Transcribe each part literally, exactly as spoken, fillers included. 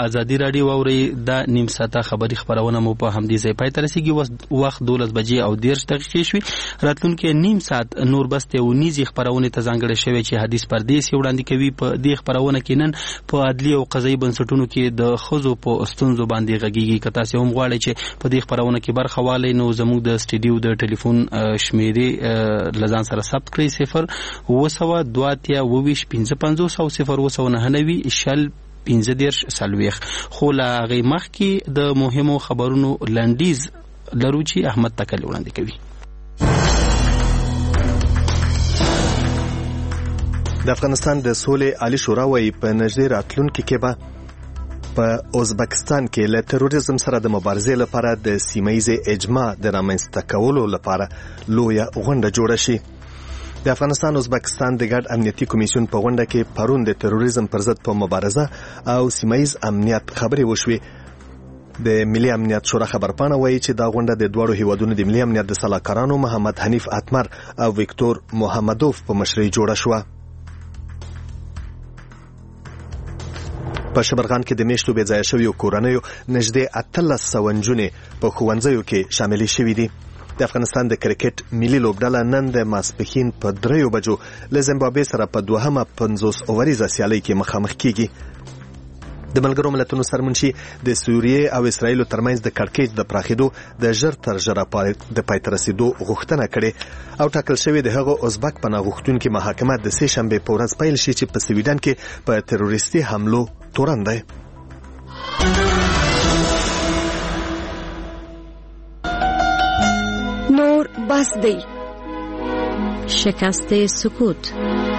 ازادي رادیو واوري د نیم ساعته خبری خبرونه مو په همدې ځای پای ته رسیږي. وخت دولس بجې او دېرش دقیقې شوي. راتلونکي نیم ساعت نور بس تیونیزي خبرونه ته ځانګړې شوی چې حدیث پردیس وړاندې کوي. په دې خبرونه کې نن په عدلي او قضایي بنسټونو کې د ښځو په ستونزو باندې غږیږي. که تاسو هم غواړئ چې په دې خبرونه کې برخه واخلئ نو زموږ د سټډیو د ټلیفون شمیرې لزان سره ثبت کړئ: صفر اوه سوه دوه اتیا اوه ویشت پنځه پنځوس او صفر اوه سوه نهه نوي شل پنځه دېرش څلوېښت. خو له هغې مخکې د مهمو خبرونو لنډیز لرو چې احمد تکل وړاندې کوي. د افغانستان د سولې عالی شورا وايي په نږدې راتلونکي کې به په ازبکستان کې له تروریزم سره د مبارزې لپاره د سیمه‌ییزې اجماع د رامنځته کولو لپاره لویه غونډه جوړه شي. د افغانستان ازبکستان د ګډ امنیتي کمیسیون په غونډه کې پرون د تروریزم پر ضد په مبارزه او سیمه‌ییز امنیت خبرې وشوې. د ملي امنیت شورا خبرپاڼه وایي چې دا غونډه د دوړو هیوادونو د ملي امنیت د سلاکارانو محمد حنیف اتمر او ویکتور محمدوف په مشرۍ جوړه شوه. په شبرغان کې د میشتو بې ځایه شویو کورنیو نږدې اتلس سوه نجونې په ښوونځیو کې شاملې شوي دي. د افغانستان د کرکټ ملي لوبډله نن د ماسپښین په دریو بجو له زیمبابوې سره په دوهمه پنځوس اووریزه سیالۍ کې مخامخ کیږي. د ملګرو ملتونو سرمنشي د سوریې او اسرایلو ترمنځ د کړکېچ د پراخېدو د ژر تر ژره د پای ته رسېدو غوښتنه کړې او ټاکل شوې د هغو ازبک پناه غوښتونکي محاکمه د سې شنبې په ورځ پیل شي چې په سویډن کې په تروریستي حملو تورن دی. نور بس دی. شکست سکوت.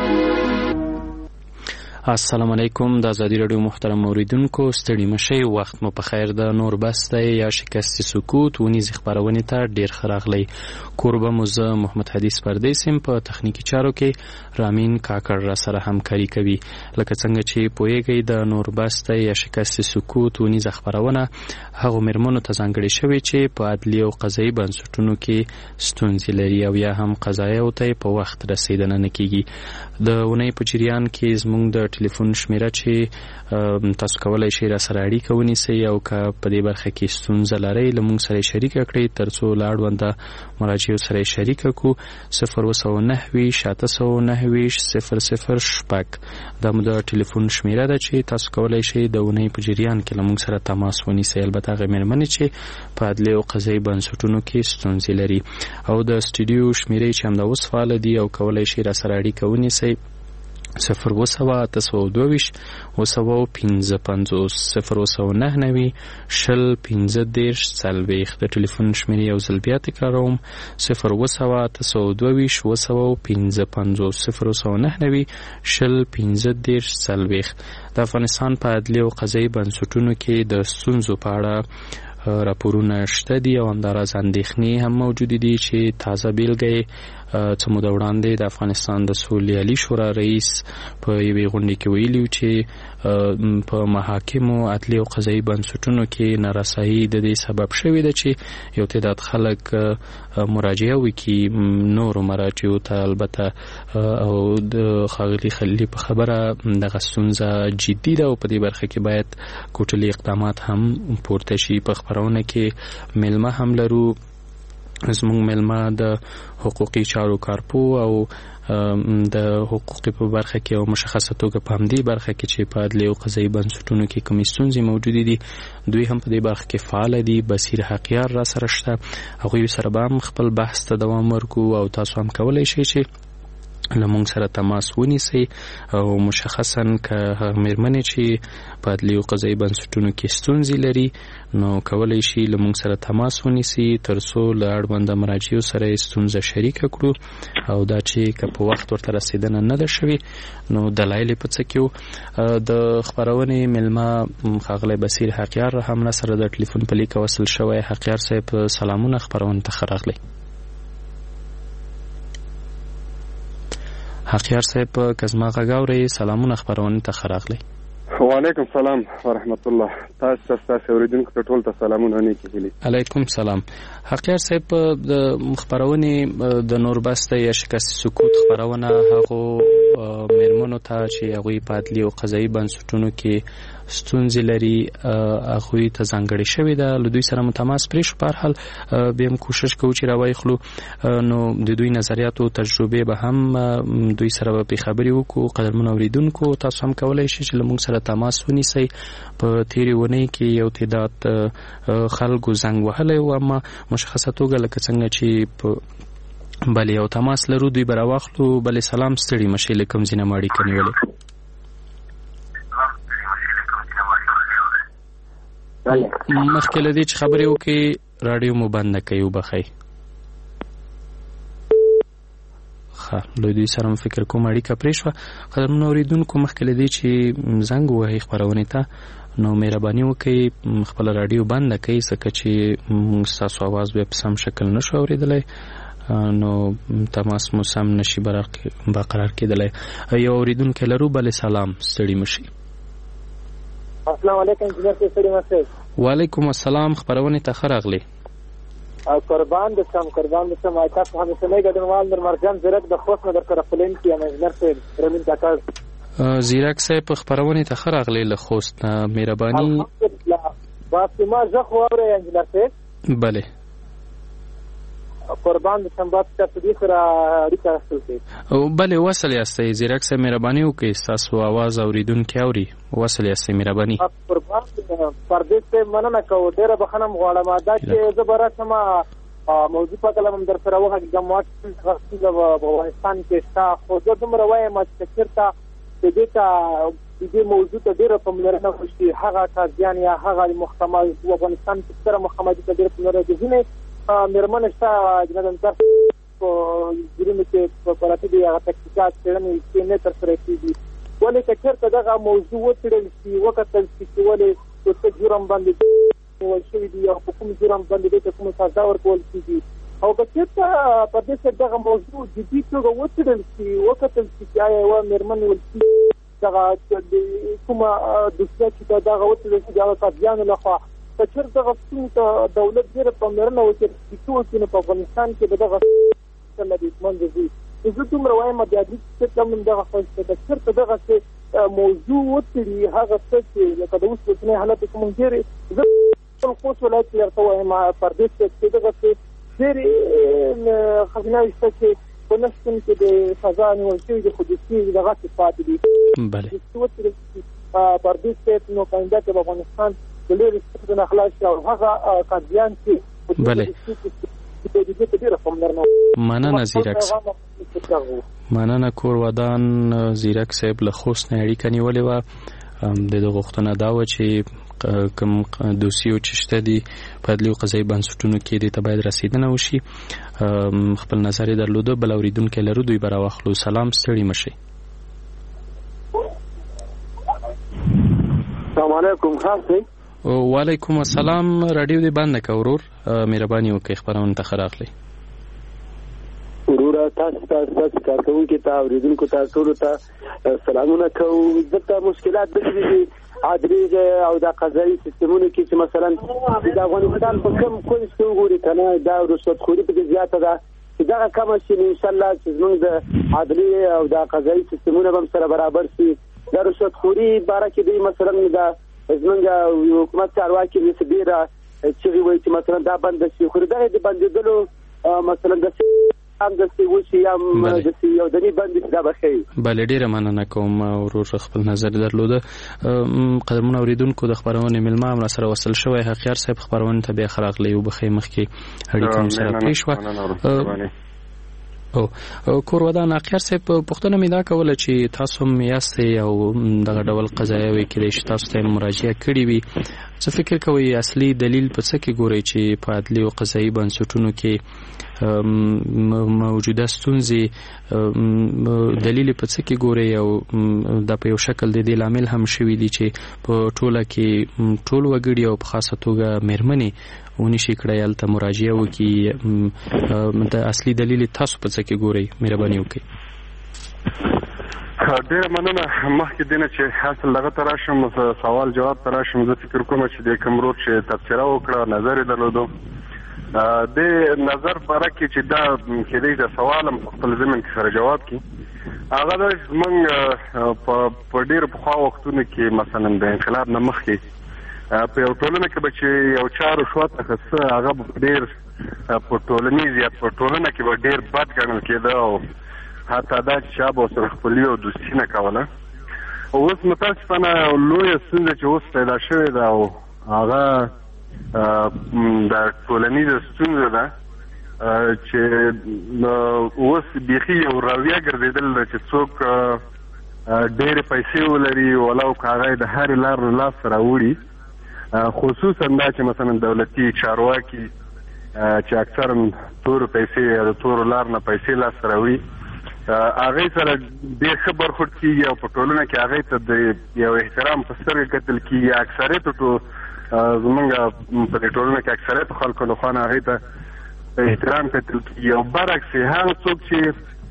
السلام علیکم. د ازادي رادیو محترم اوریدونکو ستړي مشئ، وخت مو په خیر. د نور بس دی یا شکست سکوت ونیزې خبرونې ته ډیر ښه راغلی. کوربه مو زه محمد حدیث پردیس یم. په تخنیکي چارو کې رامین کاکړ را سره همکاري کوي. لکه څنګه چې پوهیږئ د نور بس دی یا شکست سکوت ونیزه خبرونه هغو مېرمنو ته ځانګړې شوې چې په عدلي او قضایي بنسټونو کې ستونزې لري او یا هم قضایاو ته په وخت رسېدنه نه کیږي. د اونۍ په جریان کې زموږ د ټلیفون شمیره چې تاسو کولای شئ را سره اړیکه ونیسئ او که په دې برخه کې ستونزه لرئ له موږ سره شریکه کړئ ترڅو له اړونده مراجعو سره شریکه کړو. صفر اوه سوه نهه ویشت اته سوه نهه ویشت صفر صفر شپږ دا مو د ټلیفون شمیره ده چې تاسو کولای شئ د اونۍ په جریان کې له موږ سره تماس ونیسئ. البته هغې مېرمنې چې په عدلي او قضایي بنسټونو کې ستونزې لري. او د سټډیو شمیرې چې همدا اوس فعاله دي او کولای شئ را سره اړیکه ونیسئ: صفر اوه سوه اته سوه دوه ویشت اوه سوه پنځه پنځوس صفر اوه سوه نهه نوي شل پنځه دېرش څلوېښت. د ټلیفون شمیرې یو ځل بیا تکراروم: صفر اوه سوه اته سوه دوه ویشت اوه سوه پنځه پنځوس صفر اوه سوه نهه نوي شل پنځه دېرش څلوېښت. د افغانستان په عدلي او قضایي بنسټونو کې د ستونزو په اړه راپورونه شته دي او همداراز اندېښنې هم موجودې دي چې تازه بیلګه یې څه موده وړاندې د افغانستان د سولې عالي شورا رئیس په یوې غونډې کې ویلي و چې په محاکمو عدلي او قضایي بنسټونو کې نارسایي د دې سبب شوې ده چې یو تعداد خلک مراجعه وکړي نورو مراجعو ته. البته او د ښاغلي خلیلي په خبره دغه ستونزه جدي ده او په دې برخه کې باید کوټلي اقدامات هم پورته شي. په خبرونه کې میلمه هم لرو. زموږ میلمه د حقوقي چارو کارپو او د حقوقي په برخه کې او مشخصه توګه په همدې برخه کې چې په عدلي او قضایي بنسټونو کې کومې ستونزې موجودې دي دوی هم په دې برخه کې فعاله دي. بصیر حقیار را سره شته، هغوی سره به هم خپل بحث ته دوام ورکړو او تاسو هم کولی شئ چې له موږ سره تماس ونیسئ او مشخصا که هغه مېرمنې چې په عدلي او قضایي بنسټونو کې ستونزې لري نو کولی شي له موږ سره تماس ونیسي ترڅو له اړونده مراجعو سره یې ستونزه شریکه کړو او دا چې که په وخت ورته رسېدنه نه ده شوې نو دلایل یې په څه کې و. د خپرونې میلمه ښاغلی بصیر حقیار هم را سره د ټلیفون په لیکه وصل شوی. حقیار صاحب سلامونه، خپرونې ته ښه راغلی. حقیار صاحب که زما غږ اورئ سلامونه، خپرونې ته ښه راغلی. وعلیکم سلام ورحمت الله. تاسو تاسو اوریدونکو ته ټول ته سلامونه نیکی هیلې. علیکم سلام. حقیار صاحب د خبرونې د نوربسته یا شکست سکوت خبرونه هغه مېرمنو ته چې هغوی په عدلي او قضایي بنسټونو کې ستونزې لري هغوی ته ځانګړې شوې ده. له دوی سره مو تماس پرې شو. په هر حال بیا هم کوشش کوو چې راوایخلو، نو د دوی نظریاتو تجربې به هم دوی سره به پې خبرې وکړو. قدرمنو اورېدونکو، تاسو هم کولی شئ چې له موږ سره تماس ونیسئ. په تېرې اونۍ کې یو تعداد خلکو زنګ وهلی و، اما مشخصه توګه لکه څنګه چې په بلې یو تماس لرو دوی به راواخلو. بلې سلام، ستړي مشئ، له کوم ځای نه مو اړیکه نیولې؟ مخکې له دې چې خبرې وکړئ راډیو مو بنده کړئ، وبخئ. ښه، له دوی سره م فکر کوم اړیکه پرې شوه. قدرمنو اورېدونکو، مخکې له دې چې زنګ ووهئ خپرونې ته، نو مهرباني وکړئ خپله راډیو بنده کړئ، ځکه چې ستاسو اواز بیا په سم شکل نشو اورېدلی، نو تماس مو سم نشي برقرار کېدلی. یو اورېدونکی لرو. بلې سلام، ستړي مشئ. السلام علیکم انجینر صاحب، ستړي مشئ. وعلیکم السلام، خپرونې ته ښه راغلی. قربان د سم قربان د سم تاسو همیشنی ګډونوال نورمرجان زیرک د خوست نه در سره پلین کې یم. انجینر صاحب رمین کاکړ زیرک صاحب په خپرونې ته ښه راغلی له خوست نه. مهرباني باسي ما زه خو اورئ انجینر صاحب. بلې قربان د سم بات تاسو دې سره اړیکه راستل کړئ. بلې وصل یاستئ زیرک صاحب، مهرباني وکړئ ستاسو اواز اورېدونکي اوري. وصل یاستئ، مهرباني. قربان پردیس صاحب مننه کوو، ډېره بخښنه م غواړم. دا چې زه به راسم موضوع په کله هم در سره وغږېږم، واټساپ په افغانستان کې شته، خو زه دومره وایم چې چېرته د دې ته د دې موضوع ته ډېره پاملرنه وشي. هغه قاضیان یا هغه محکمه په افغانستان کې ستره محکمه دي ته ډېره پاملرنه د ځینې مېرمنې شته جناب انصاف په جرمو کې په پراته دي، هغه تحقیقات څېړنې چې نه ترسره کېږي. ولې که چېرته دغه موضوع وڅېړل شي، وکتل شي چې ولې په څه جرم باندې نیول شوي دي او په کوم جرم باندې دې ته کومه سزا ورکول کېږي، او که چېرته په دې سره دغه موضوع جدي توګه وڅېړل شي، وکتل شي چې آیا یوه مېرمن نیول شي دغه کومه دوسیه چې دغه وڅېړل شي د هغه قاضیانو لخوا، که چېرته دغه ستونزې ته دولت ډېره پاملرنه وکړي چې څه نو په افغانستان کې به دغه څه لدېدمنده ځي. زه دومره وایم د عدلي سیستم هم دغه خوښ دی. که چېرته دغسې موضوع وڅېړي هغه څه چې لکه د اوس اوسنی حالت کې مونږ ډېرې زه خپل خوست ولایت کې درته وایم پردیس کې دغسې ډېرې ښځیناوې شته چې په نه شتون کې د سزا نیول شوي دي، خو دوسیې دغسې پاتې دي. وڅېړل شي پردیس کې، نو پاینده کې به افغانستان د لرې ستونزو نه خلاص شي، او هغه قاضیان چې مننه زیرک صاحب، مننه. کور ودان زیرک صاحب له خوست نه اړیکه نیولې وه. د ده غوښتنه دا وه چې کوم دوسیو چې شته دي په عدلي او قضایي بنسټونو کې دې ته باید رسېدنه وشي. خپل نظر یې درلوده. بل اورېدونکی لرو، دوی به راواخلو. سلام، ستړي مشئ. السلام علیکم. ښه وعلیکم السلام. راډیو دې بنده که ورور، مهرباني وکړئ خپرونې ته ښه راغلی. وروره تاسو ته ستاسو کارکوونکو ته اورېدونکو ته ټولو ته سلامونه کوو. دلته مشکلات داسې دي عدلي او د قضایي سیستمونو کې چې مثلا د افغانستان په کوم کونج کې وګورئ که نه دا رشوتخوري پکې زیاته ده، چې دغه کمه شي نو انشاءالله چې زموږ د عدلي او د قضایي سیستمونه به هم سره برابر شي. د رشوتخوري باره کې دوی مثلا د زمونږ حکومت چارواکي داسې ډېره چغې وایي چې مثلا دا بنده شي، خو د دغې د بندېدلو مثلا داسې هم داسې وشي یا داسې یو دنې بندې شي، دا به ښه وي. بلې ډېره مننه کوم ورور، خپل نظر درلوده. قدرمنو اورېدونکو، د خپرونې مېلمه هم راسره وصل شوی حقیار صاحب، خپرونې ته بیا ښه راغلی. وبښئ مخکې اړیکه مو سره پرې شوه. او کور ودان اخیر صاحب، پوښتنه مې دا کوله چې تاسو هم یاستئ او دغه ډول قضایه وی کېدای شي تاسو ته مراجعه کړې وي. څه فکر کوئ اصلي دلیل په څه کې ګورئ چې په عدلي او قضایي بنسټونو کې موجوده ستونزې دلیل په څه کې ګورئ، او دا په یو شکل د دې لامل هم شوي دي چې په ټوله کې ټول وګړي او په خاصه توګه مېرمنې ونشي کړی هلته مراجعه وکړي. د اصلي دلیل تاسو په څه کې ګورئ؟ مهرباني وکړئ. ډېره مننه. مخکې دی نه چې اصل دغه ته راشم، سوال جواب ته راشم، زه فکر کوم چې د کوم روډ چې تبصره وکړه نظر یې درلودو د نظر باره کې چې دا کېدای د سوال هم په خپل ضمن کې سره جواب کړي. هغه د زمونږ په ډېر پخوا وختونو کې مثلا د انقلاب نه مخکې په یو ټولنه کې به چې یو چا رشوت اخیسته هغه به ډېر په ټولنیز یا په ټولنه کې به ډېر بد ګڼل کېده او حتی دا چې چا به ورسره خپلوي او دوستي نه کوله. اوس متاسفانه لویه ستونزه چې اوس پیدا شوې ده او هغه د ټولنیزه ستونزه ده چې اوس بیخي یو رویه ګرځېدل ده چې څوک ډېرې پیسې ولري ولو که هغه د هرې لار نه لاس راوړي، خصوصا دا چې مثلا دولتي چارواکي چې اکثرا تورو پیسې یا د تورو لار نه پیسې لاس راوړي هغې سره ډېر ښه برخورد کېږي او په ټولنه کې هغې ته د یو احترام په سترګه کتل کېږي. اکثریتو زمونږ په دې ټولنه کې اکثریتو خلکو له خوا نه هغې ته احترام کتل کېږي او برعکس هغه څوک چې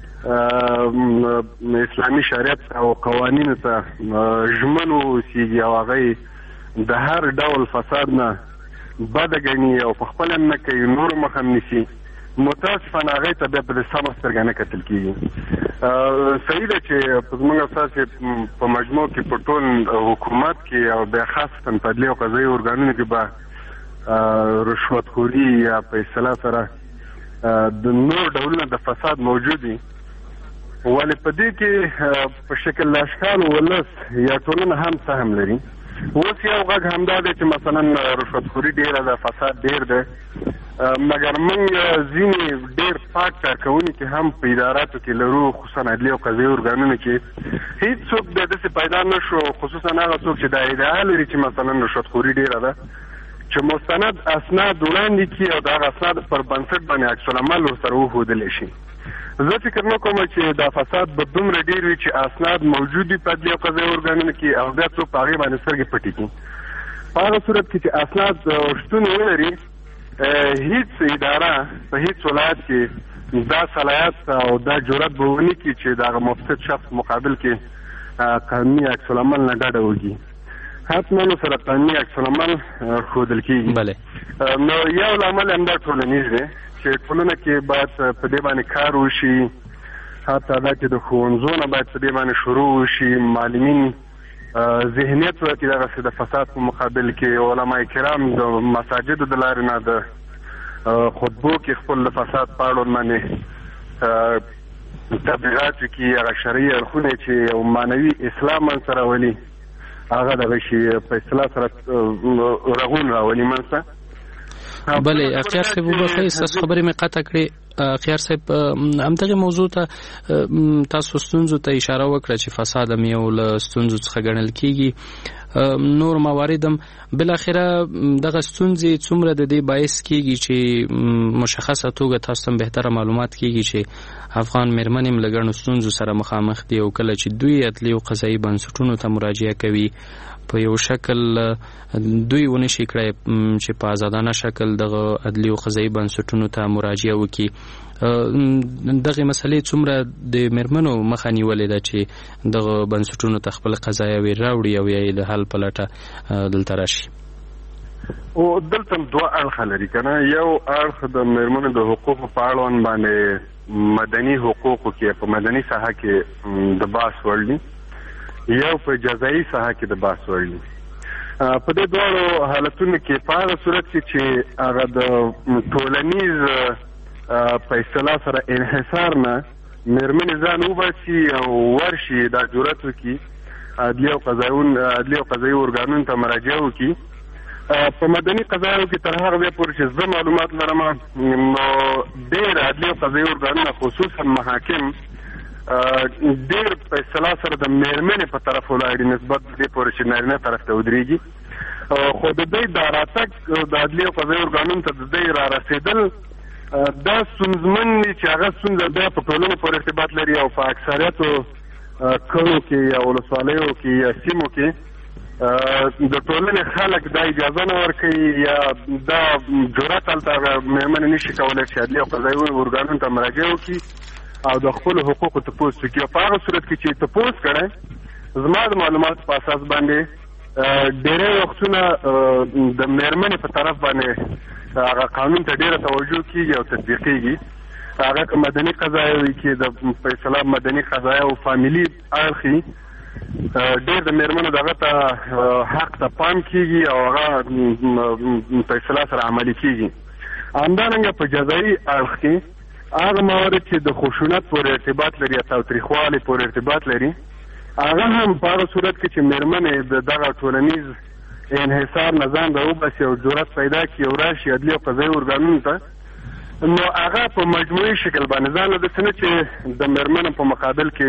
اسلامي شریعت او قوانینو ته ژمن واوسېږي او هغه د هر ډول فساد نه بده ګڼي او په خپله نه کوي، نورو مخه هم نیسي، متاسفانه هغې ته بیا په دې سمه سترګه نه کتل کېږي. صحیح ده چې زموږ ستاسې په مجموع کې په ټول حکومت کې او بیا خاصتا په عدلي او قضایي ارګانونو کې به رشوتخوري یا په اصطلاح سره د نور ډولونه د فساد موجود وي، ولې په دې کې په شکل لاشکال ولس یا ټولنه هم سهم لري. اوس یو غږ همدا دی چې مثلا رشوتخوري ډېره ده، فساد ډېر دی، مګر موږ ځینې ډېر پاک کارکوونکي هم په اداراتو کې لرو، خصوصا عدلي او قضایي ارګانونو کې هېڅوک بیا داسې پیدا نه شو، خصوصا هغه څوک چې دا ادعا لري چې مثلا رشوتخوري ډېره ده چې مستند اسناد وړاندې کړي او د هغه اسناد پر بنسټ باندې عکس العمل ورسره وښودلی شي. زه فکر نه کوم چې دا فساد به دومره ډېر وي چې اسناد موجود وي په عدلي او قضایي ارګانونو کې او بیا څوک په هغې باندې سترګې پټې کړي. په هغه صورت کې چې اسناد شتون ولري، هیڅ اداره په هیڅ ولایت کې دا صلاحیت او دا جرأت به ونه کړي چې د هغه مفسد شخص مقابل کې قانوني عکس العمل نه ډډه وکړي. حتما سره قانوني عکس العمل ښودل کېږي. نو یو لامل همدا ټولنیز دی چې ټولنه کې باید په دې باندې کار وشي، حتی دا چې د ښوونځو نه باید په دې باندې شروع وشي، معلمین ذهنیت ورکړي دغسې د فساد په مقابل کې، علما کرام د مساجدو د لارې نه د خطبو کې خپل د فساد په اړوند باندې تبلیغات وکړي، هغه شرعي اړخونه چې یو معنوي اسلام منځ ته راولي هغه دغه شي په اصطلاح سره رغون راولي منځ ته. بله اختیار صاحب وبخښئ ستاسو خبرې مې قطع کړې. اختیار صاحب همدغې موضوع ته تاسو ستونزو ته اشاره وکړه چې فساد هم یو له ستونزو څخه ګڼل کېږي، نور موارد هم بالاخره دغه ستونزې څومره د دې باعث کېږي چې مشخصه توګه تاسو ته بهتره معلومات کېږي چې افغان مېرمنې هم له ګڼو ستونزو سره مخامخ دي او کله چې دوی عدلي او قضایي بنسټونو ته مراجعه کوي په یو شکل دوی ونشي کړی چې په آزادانه شکل دغه عدلي او قضایي بنسټونو ته مراجعه وکړي. دغه مسلې څومره د مېرمنو مخه نیولې ده چې دغه بنسټونو ته خپل قضایاوې راوړي او یا یې د حل په لټه دلته راشي؟ او دلته دوه اړخه لري که نه، یو اړخ د مېرمنو د حقوقو په اړوند باندې مدني حقوقو کې په مدني ساحه کې د بحث وړ دي، یو په جزایي ساحه کې د بحث وړ دي. په دې دواړو حالتونو کې په هغه صورت کې چې هغه د ټولنیز په اصطلاح سره انحصار نه مېرمنې ځان وباسي او ورشي دا جرأت وکړي عدلي او قضایي ارګانونو ته مراجعه وکړي. په مدني قضایو کې تر هغه ځایه پورې چې زه معلومات لرم نو ډېر عدلي او قضایي ارګانونه خصوصا محاکم ډېر په اصطلاح سره د مېرمنې په طرف ولاړ نسبت دې پورې چې نارینه طرف ته ودرېږي، خو د دوی دا راتګ د عدلي او قضایي ارګانونو ته د دوی را رسېدل دا ستونزمن دي چې هغه ستونزه بیا په ټولنو پورې ارتباط لري او په اکثریتو کلو کې یا ولسوالیو کې یا سیمو کې د ټولنې خلک دا اجازه نه ورکوي یا دا جرأت هلته مېرمنې نشي کولی چې عدلي او قضایي ارګانونو ته مراجعه وکړي او د خپلو حقوقو تپوس وکړي. په هغه صورت کې چې تپوس کړی زما د معلوماتو په اساس باندې ډېری وختونه د مېرمنې په طرف باندې هغه قانون ته ډېره توجه کېږي او تطبیقېږي، هغه که مدني قضایه وي کې د په اصطلاح مدني قضایه او فامیلي اړخي ډېر د مېرمنو دغه ته حق ته پام کېږي او هغه په اصطلاح سره عملي کېږي. همدارنګه په جزایي اړخ کې هغه موارد چې د خشونت پورې ارتباط لري یا تاوتریخوالي پورې ارتباط لري هغه هم په هغه صورت کې چې مېرمنې د دغه ټولنیز انحصار نه ځان راوباسي او جرأت پیدا کړي او راشي عدلي او قضایي ارګانونو ته، نو هغه په مجموعي شکل باندې ځان له داسې نه چې د مېرمنو په مقابل کې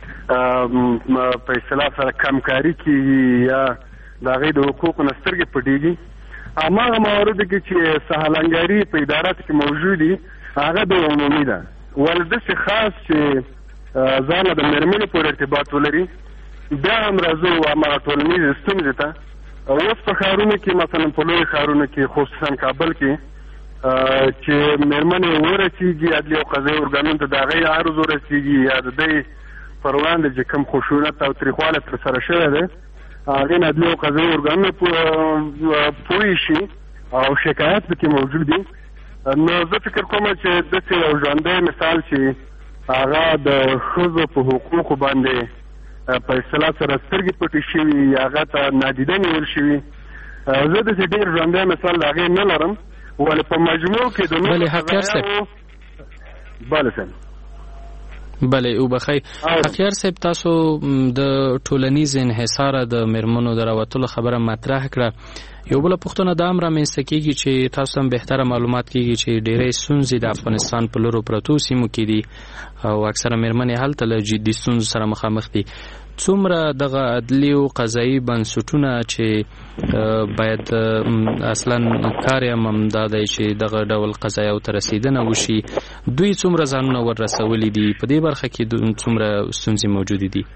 په اصطلاح سره کمکاري کېږي یا د هغې د حقوقو نه سترګې پټېږي. هماغه مواردو کې چې سهلنګاري په اداراتو کې موجود دي هغه د عمومي ده، ولې داسې خاص چې ځان له د مېرمنې پورې ارتباط ولري. بیا هم راځو هماغه ټولنیزې ستونزې ته. اوس په ښارونو کې مثلا په لویو ښارونو کې خصوصا کابل کې چې مېرمنې ورسېږي عدلي او قضایي ارګانونو ته د هغې عرض ورسېږي یا د دوی پر وړاندې چې کوم خشونت او تریخوالی ترسره شوی دی هغې نه عدلي او قضایي ارګانونه پوه شي او شکایت پکې موجود دي. نو زه فکر کوم چې داسې یو ژوندی مثال چې هغه د ښځو په حقوقو باندې په اصطلاح سره سترګې پټې شوي یا هغه ته نادیده نیول شوي، زه داسې ډېر ژوندی مثال د هغې نه لرم، ولې په مجموع کې د نورو قضایاو بله صاحب بله وبخئ حقیار صاحب، تاسو د ټولنیز انحصار د مېرمنو د راوتلو خبره مطرح کړه. یو بله پوښتنه دا هم رامنځته کېږي چې تاسو هم بهتره معلومات کېږي چې ډېری ستونزې د افغانستان په لورو پرتو سیمو کې دي او اکثره مېرمنې هلته له جدي ستونزو سره مخامخ دي. څومره دغه عدلي او قضایي بنسټونه چې باید اصلا کار یې هم دا دی چې دغه ډول قضایاو ته رسېدنه وشي، دوی څومره ځانونه ور رسولي دي؟ په دې برخه کې څومره ستونزې موجودې دي؟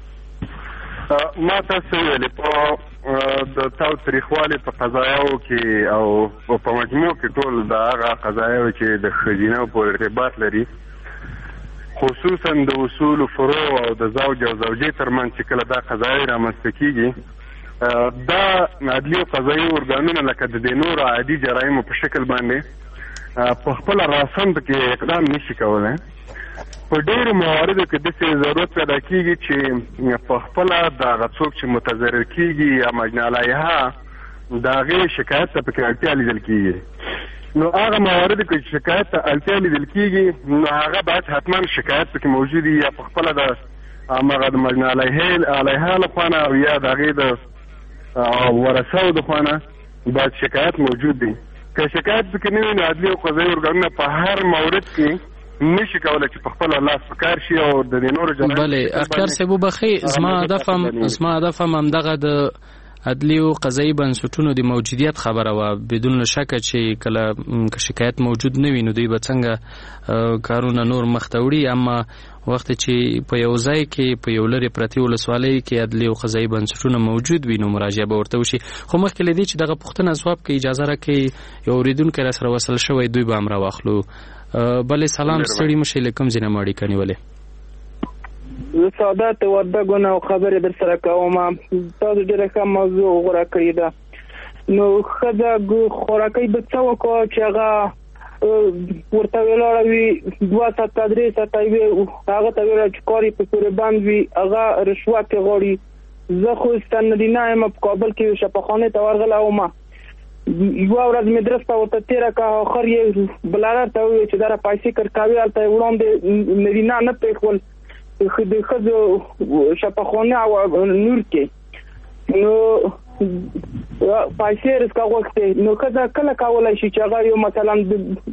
ما تاسو ویلې په د تاوتریخوالي په قضایاو کې او په مجموع کې ټول د هغه قضایاو چې د ښځینه پورې ارتباط لري، خصوصا د اصول فروع او د زوج او زوجې ترمنځ چې کله دا قضایي رامنځته کېږي دا عدلي او قضایي ارګانونه لکه د دې نورو عادي جرایمو په شکل باندې په خپله راسم پکې اقدام نشي کولی. په ډېرو مواردو کې داسې ضرورت پیدا کېږي چې په خپله د هغه څوک چې متضرر کېږي یا مجني علیها د هغې شکایت ته پکې اړتیا لیدل کېږي. نو هغه مواردو کې چې شکایت ته اړتیا لیدل کېږي نو هغه باید حتما شکایت پکې موجود وي، یا په خپله د هماغه د مجني علیها له خوا نه او یا د هغې د ورثهو د خوا نه باید شکایت موجود دی. که شکایت پکې نه وي نو عدلي او قضایي ارګانونه په هر مورد کې نشي کولای چې په خپل لاس په کار شي او د دې نورو جرایمو بله اختیار صاحب وبخئ، زما هدف هم زما هدف هم همدغه د عدلي او قضایي بنسټونو د موجودیت خبره وه. بدون شکه چې کله که شکایت موجود نه وي نو دوی به څنګه کارونه نور مخته وړي، اما وخت چې په یو ځای کې په یو لرې پرتې ولسوالۍ کې عدلي او قضایي بنسټونه موجود وي نو مراجعه به ورته وشي. خو مخکې له دې چې دغه پوښتنه ځواب کوي اجازه راکړئ یو اورېدونکی را سره وصل شوی دوی به هم راواخلو. بله سلام، ستړي مشئ، له کوم ځای نه مو اړیکه نیولې؟ زه سعادت وردګو نه خبرې در سره کوم. تاسو ډېره ښه موضوع غوره کړې ده. نو ښځه خوراکۍ به څه وکړو چې هغه ورته ولاړه وي دوه ساعته درې ساعته وي هغه ته ویله چې کار یې په پورې بند وي هغه رشوت یې غواړي. زه خو ستنډینه یم په کابل کې شفاخانې ته ورغلی وم، یوه ورځ مې درسته ورته تېره کړه، آخر یې بلارر ته وویل چې دره پیسې کرکوي هلته یې وړاندې نرینه نه پرېښول د ښځو شفاخانه او نور کې. نو پیسې رسکه غوښتې، نو ښځه کله کولی شي چې هغه یو مثلا د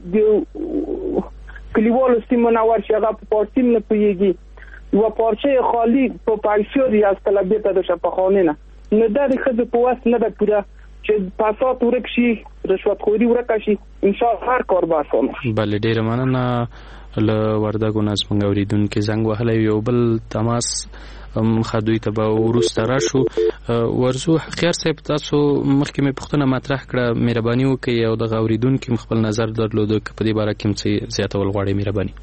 کلیوالو سیمو نه ورشي، هغه په پارچې نه پوهېږي، یوه پارچه یې خالي په پیسو ریاستله بېرته د شفاخانې نه. نو دا د ښځو په وس نه ده پوره چې فساد ورک شي، رشوتخوري ورکه شي، انشاءالله هر کار به اسانه شي. بله ډېره مننه. له وردګو نه زموږ اورېدونکي زنګ وهلی یو بل تماس ښه دوی ته به وروسته راشو. ورځو خیر صاحب، تاسو مخکې مې پوښتنه مطرح کړه، مهرباني وکړئ او دغه اورېدونکي م خپل نظر درلوده که په دې باره کې م څه زیاتول غواړئ مهرباني.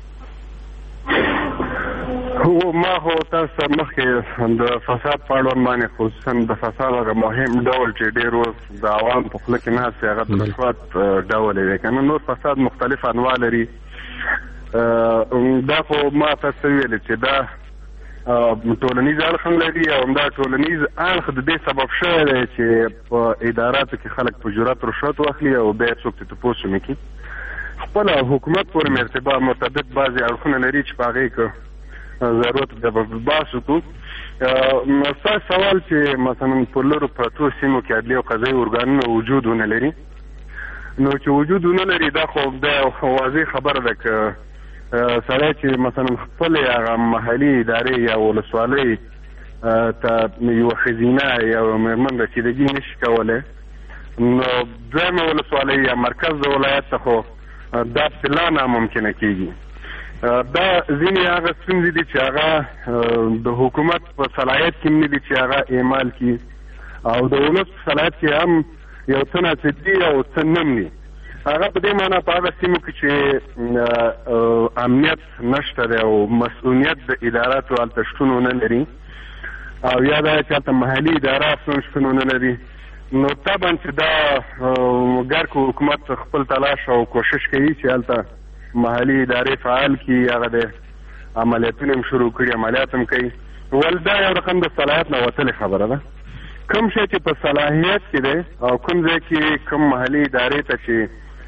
ما خو تاسو سره مخکې د فساد په اړوند باندې خصوصا د فساد هغه مهم ډول چې ډېر اوس د عوام په خوله کې ناست دی هغه د رشوت ډول دی که نه، نور فساد مختلف انواع لري. دا خو ما تاسو ویل چې دا ټولنیز اړخ هم لري او دا ټولنیز اړخ د دې سبب شوی دی چې په اداراتو کې خلک په جرأت رشوت واخلي او بیا څوک ته تپوس ونه کړي. خپل حکومت پورې مرتبه مرتبط بعضې اړخونه لري چې په هغې کې ضرورت د بحث وکړو. ستاسو سوال چې مثلا په لرو پرتو سیمو کې عدلي او قضایي ارګانونه وجود ونه لري، نو چې وجود ونه لري دا خو د واضح خبره ده که سړی چې مثلا خپل هغه محلي ادارې یا ولسوالۍ ته یوه ښځینه یا مېرمن رسیدګي نشي کولی، نو دویمه ولسوالۍ یا مرکز د ولایت ته خو دا لا ناممکنه کېږي. دا ځینې هغه ستونزې دي چې هغه د حکومت په صلاحیت کې نه دي چې هغه اعمال کړي، او د ولس په صلاحیت کې هم یو څه ناڅه دي او څه نه دي. هغه په دې معنا په هغه سیمو کې چې امنیت نشته دی او مسؤلیت د اداراتو هلته شتون ونه لري، او یا دا چې هلته محلي اداره اصلا شتون ونه لري، نو طبعا چې دا ګرک حکومت خپل تلاش او کوشش کوي چې هلته محلي ادارې فعال کړي، هغه د عملیاتونه هم شروع کړي، عملیات هم کوي. ول دا یو رقم د صلاحیت نه وتلې خبره ده. کوم شی چې په صلاحیت کې دی او کوم ځای کې کوم محلي ادارې ته چې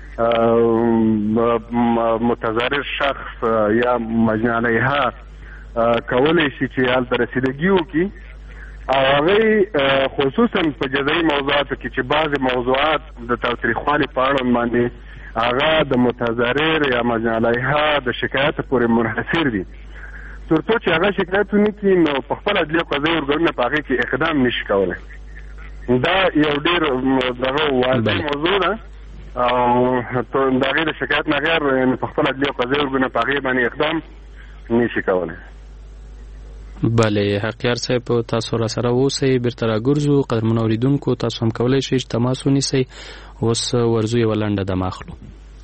متضرر شخص یا مجني علیها کولی شي چې هلته رسیدګي وکړي، او هغې خصوصا په جزایي موضوعاتو کې چې بعضې موضوعات د تاوتریخوالي په اړوند باندې هغه د متضرر یا مجني علیها د شکایت پورې منحصر دي. تر څو چې هغه شکایت ونه کړي نو په خپل عدلي او قضایي ارګانونه په هغې کې اقدام نشي کولی. دا یو ډېر دغه واضح موضوع ده، او د هغې د شکایت نه غیر په خپل عدلي او قضایي ارګانونه په هغې باندې اقدام نشي کولی. بله حقیار صاحب تاسو را سره اوسئ، بیرته راګرځو. قدرمنو اورېدونکو تاسو هم کولی شئ چې تماس ونیسئ. اوس ورځو یوه لنډه دمه اخلو.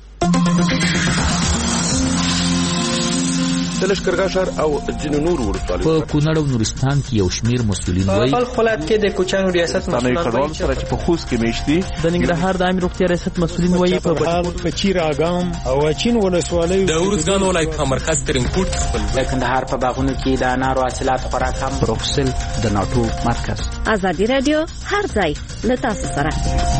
د لښکرګاه ښار او ځینو نورو ولسوالیو په کونړ او نورستان کې یو شمېر مسؤلین وایي په ولایت کې د کوچیانو ریاست مسؤلین وایي سره چې په خوست کې میشت دي. د ننګرهار د عامې روغتیا ریاست مسؤلین وایي په بټکوټ په چیر اګام او اچین ولسوالیو د ارزګان ولایت په مرکز ترینکوټ خپل د کندهار په باغونو کې د انارو حاصلات خوراک هم پروفسل د ناټو مرکز. ازادي رادیو هر ځای له تاسو سره.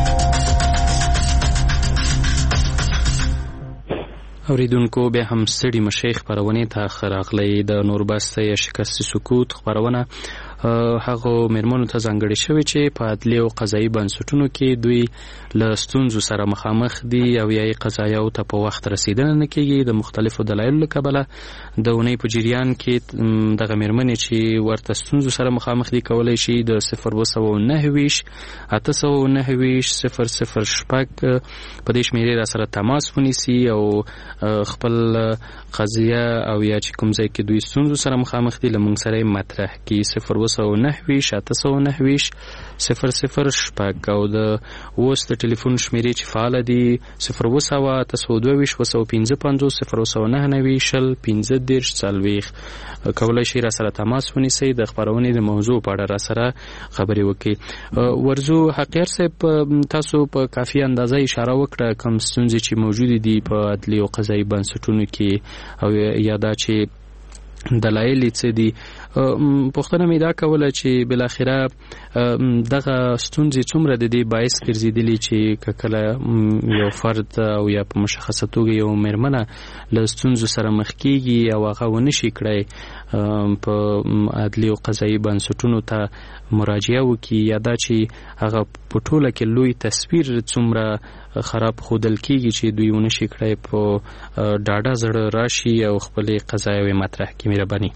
اوریدونکو بیا هم ستړي مشي خبرونه ته خراغلي د نوربسته یا شکست سکوت خبرونه هغه مرمنو ته ځانګړي شوی چې په عدلي او قضایي بنسټونو کې دوی له ستونزو سره مخامخ دي او یې قضایاو ته په وخت رسیدنه نه کیږي. د مختلفو دلایلو له کبله د اونۍ په جریان کې دغه مرمنې چې ورته ستونزو سره مخامخ دي کولی شي د صفر اووه سوه نهه ویشت اته سوه نهه ویشت صفر صفر شپږ په دې شمېرې را سره تماس ونیسي او خپل قضیه او یا چې کوم ځای کې دوی ستونزو سره مخامخ دي له موږ سره مطرح کړي. صفر اووه سوه نهه ویشت اته سوه نهه ویشت صفر صفر شپږ او د اوس د ټلیفون شمېرې چې فعاله دي صفر اووه سوه اته سوه دوه ویشت اووه سوه پنځه پنځوس صفر اووه سوه نهه نوي شل پنځه دېرش څلوېښت کولی شي را سره تماس ونیسئ د خپرونې د موضوع په اړه را سره خبرې وکړي. ورځو حقیار صاحب تاسو په کافي اندازه اشاره وکړه کوم ستونزې چې موجودې دي په عدلي او قضایي بنسټونو کې او یا دا چې دلایل څه دي. پوښتنه مې دا کوله چې بالاخره دغه ستونزې څومره د دې باعث ګرځېدلي چې کله یو فرد او یا په مشخصه توګه یو مېرمنه له ستونزو سره مخ کېږي او هغه ونه شي کړی په عدلي او قضایي بنسټونو ته مراجعه وکړي، یا دا چې هغه په ټوله کې لوی تصویر څومره خراب ښودل کېږي چې دوی ونه شي کړی په ډاډه زړه راشي او خپلې قضایاوې مطرح کړي. مهرباني.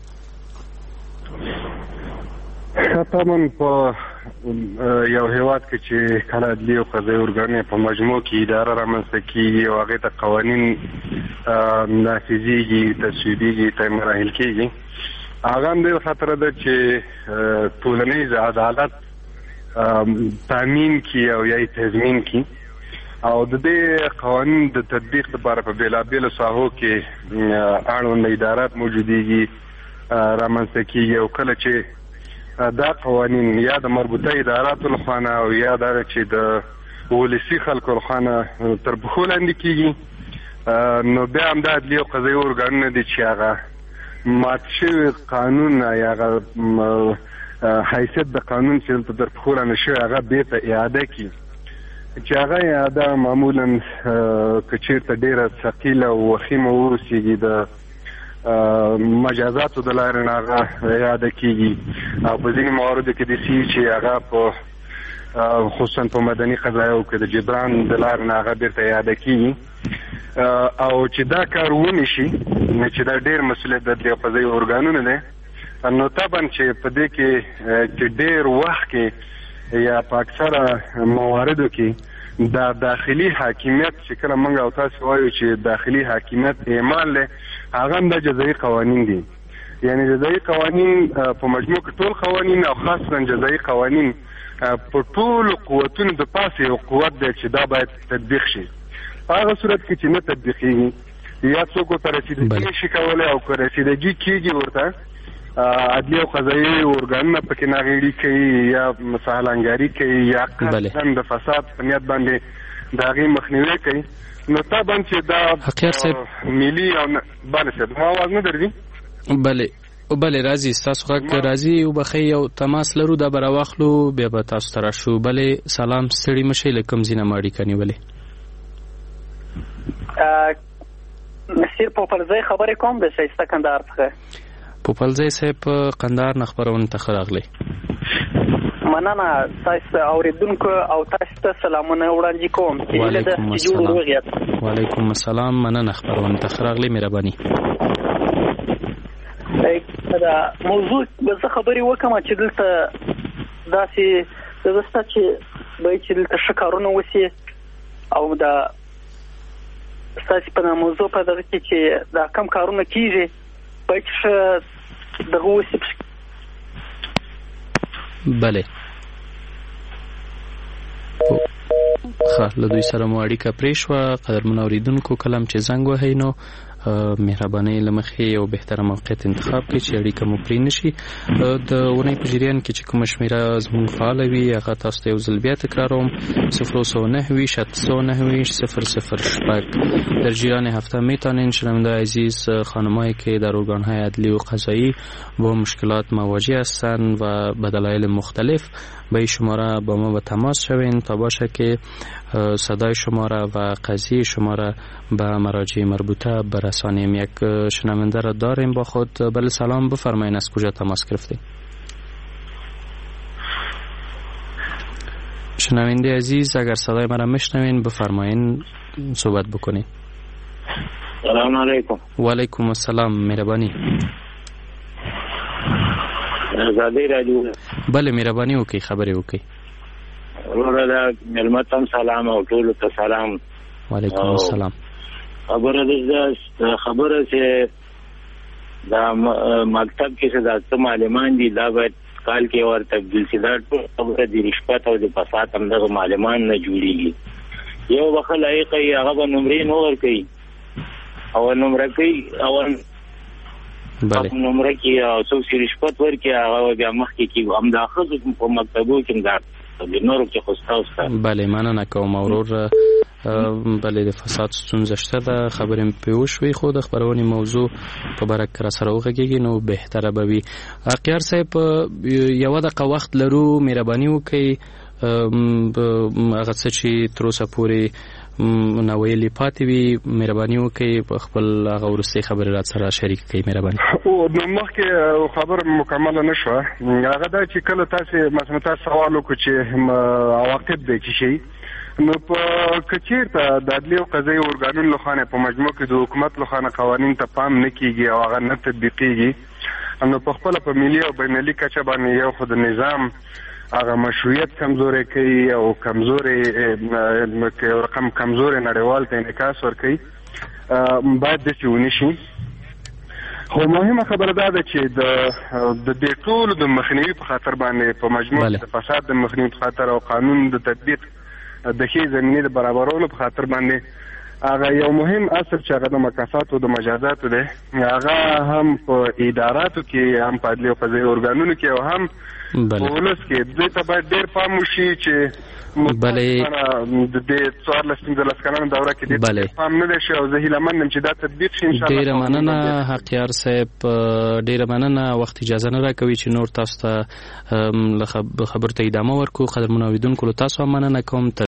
طبعا په یو هیواد کې چې کله عدلي او قضایي ارګانونه په مجموع کې اداره رامنځته کېږي او هغې ته قوانین نافظېږي، تصویبېږي، ته مراحل کېږي، هغه هم ډېر خطره ده چې ټولنیز عدالت تامین کړي او یا یې تضمین کړي، او د دې قوانین د تطبیق لپاره په بېلابېلو ساحو کې اړوند ادارات موجودېږي، رامنځته کېږي، او کله چې دا قوانین یا د مربوطه اداراتو لخوا نه او یا دا چې د ولسي خلکو لخوا نه تر پښو لاندې کېږي، نو بیا هم د عدلي او قضایي ارګانونه دي چې هغه مات شوي قانون یا هغه حیثیت د قانون چې دلته در پښو رانه شوی هغه بېرته اعاده کړي چې هغه اعاده معمولا که چېرته ډېره ثقیله او وخیمه واوسېږي د مجازاتو د لارې نه هغه اعاده کېږي او په ځینې مواردو کې داسې چې هغه په خصوصا په مدني قضایو کې د جبران د لارې نه هغه بېرته اعاده کېږي او چې دا کار ونی شي نو چې دا ډېر مسؤلیت د عدلي قضایي ارګانونو دی نو طبعا چې په دې کې چې ډېر وخت کې یا په اکثره مواردو کې دا داخلي حاکمیت چې کله موږ او تاسو وایو چې داخلي حاکمیت اعمال دی هغه هم د جزایي قوانین دي یعنی جزایي قوانین په مجموع کې ټول قوانین او خاصا جزایي قوانین په ټولو قوتونو د پاسه یو قوت دی چې دا باید تطبیق شي په هغه صورت کې چې نه تطبیقېږي یا څوک ورته رسیدګي نشي کولی او که رسیدګي کېږي ورته عدلي او قضایي ارګانونه پکې ناغېړي کوي یا سهلانګاري کوي یا قصداً د فساد په نیت باندې د هغې مخنیوی کوي نو طبعا چې دا ملي او بله صاحب ما اواز نه درځي بله بله راځي ستاسو غږ راځي وبښئ یو تماس لرو دا به راواخلو بیا به تاسو ته راشو بلې سلام ستړي مه شئ له کوم ځای نه مو اړیکه نیولې مسیر پوپلزی خبرې کوم د ښایسته کندهار څخه پوپلزی صاحب کندهار نه خپرونې ته ښه راغلی مننه تاسو اورېدونکو او تاسو ته سلامونه وړاندې کوم وعلیکم السلام وعلیکم السلام مننه خپرونې ته ښه راغلی مهرباني دا موضوع به زه خبرې وکړم چې دلته داسې زه ستا چې باید چې دلته ښه کارونه وشي او دا ستاسې په موضوع په دغه کې چې دا کم کارونه کېږي باید چې ښه دغه وشي بله ښه له دوی سره مو اړیکه پرې شوه قدرمنو اورېدونکو کله هم چې زنګ وهئ نو مهربانۍ له مخې یو بهتره موقعیت انتخاب کړئ چې اړیکه مو پرې نشي د اونۍ په جریان کې چې کومه شمېره زموږ فعاله وي هغه تاسو ته یو ځل بیا تکراروم صفر سه نه ویشت شصت و نه صفر صفر شپږ در جریان هفته میتونین شنونده‌های عزیز خانمایی که در ارگان‌های عدلی و قضایی با مشکلات مواجه هستند و به دلایل مختلف به این شماره با ما به تماس شوین تا باشه که صدای شما را و قضیه شما را به مراجع مربوطه برسانیم. یک شنونده را داریم با خود. بله سلام، بفرمایید از کجا تماس گرفتید؟ شنونده عزیز اگر صدای مرا میشنوین بفرمایید صحبت بکنید. سلام علیکم. و علیکم السلام، مهربانی. زاده رادیو. بله مهربانی وکي، خبرې وکي. ورته دا ملمتم سلام او ټول ته سلام. وعلیکم السلام. خبره ده خبره چې دا مکتب کې څه د معلمان دي دا باید کال کې ور تبدیل شي. دا ټول خبره د رشوت او د فساد هم دغه معلمان نه جوړیږي. یو وخت لایقي هغه به نمرې نه ورکوي او نمره کوي او بله نمره کې او څو سی رشوت ورکي هغه بیا مخکې کې هم د اخذ په مکتبو کې دا د نورو کې خوستاوسته. بله مننه کوم اورور. بله د فساد ستونزه شته ده، خبرې مې پرې وشوې، خو د خپرونې موضوع په باره کې راسره وغږېږي نو بهتره به وي. اقیار صاحب یوه دقیقه وخت لرو، مهرباني وکړئ هغه څه چې تر اوسه پورې ناویلې پاتې وي مهرباني وکړئ په خپل هغه وروستۍ خبرې راسره شریک کړئ مهرباني. نو مخکې خبره مکمله نه شوه، هغه دا چې کله تاسې مثلا تاسو سوال وکړو چې عواقب به څه شي، نو په کچیرته د عدلي او قضایي ارګانونو لخوا په مجموع کې د حکومت لخوا قوانین ته پام نه کیږي او هغه نه تطبیقیږي، نو په خپله په ملي او بینالمللي کچه باندې یو خو د نظام هغه مشروعیت کمزوري کوي او کمزوري یو رقم کمزوري نړیوال ته انعکاس ورکوي، باید داسې ونه شي. خو مهمه خبره دا ده چې د دې ټولو د مخنیوي په خاطر باندې په مجموع د فساد د مخنیوي په خاطر او قانون د تطبیق د ښې زمینې د برابرولو په خاطر باندې هغه یو مهم اصل چې هغه د مکافاتو د مجازاتو دی هغه هم په اداراتو کې هم په عدلي او قضایي ارګانونو کې او هم په ولس کې دوی ته باید ډېر پام وشي چې بلې د دې څوارلس پنځلس کلنه دوره کې ډېر پام نه دی شوی او زه هیله من یم چې دا تطبیق شي انشاءالله. ډېره مننه حقیار صاحب، ډېره مننه. وخت اجازه نه راکوي چې نور تاسو ته خبرو ته ادامه ورکړو. قدرمنو اورېدونکو له تاسو هم مننه کوم.